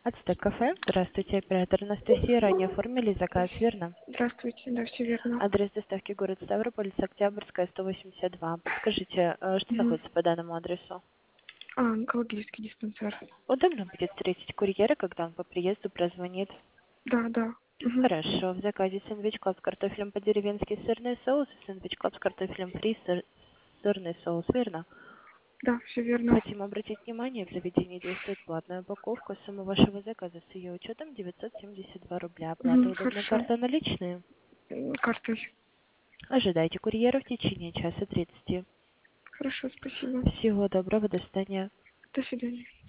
Ацтек кафе. Здравствуйте, оператор Анастасия. Ранее оформили заказ, верно? Здравствуйте, да, все верно. Адрес доставки город Ставрополь, улица Октябрьская, 182. Подскажите, что Мгм. находится по данному адресу? Онкологический диспансер. Удобно будет встретить курьера, когда он по приезду прозвонит? Да, да. Мгм. Хорошо. В заказе сэндвич клаб с картофелем по-деревенски, сырный соус и сэндвич клаб с картофелем фри, сырный соус, верно? Да, все верно. Хотим обратить внимание, в заведении действует платная упаковка. Сумма вашего заказа с ее учетом 972 рубля. Оплата Мгм, удобная хорошо. карта наличные. Картой. Ожидайте курьера в течение часа 30. Хорошо, спасибо. Всего доброго, до свидания. До свидания.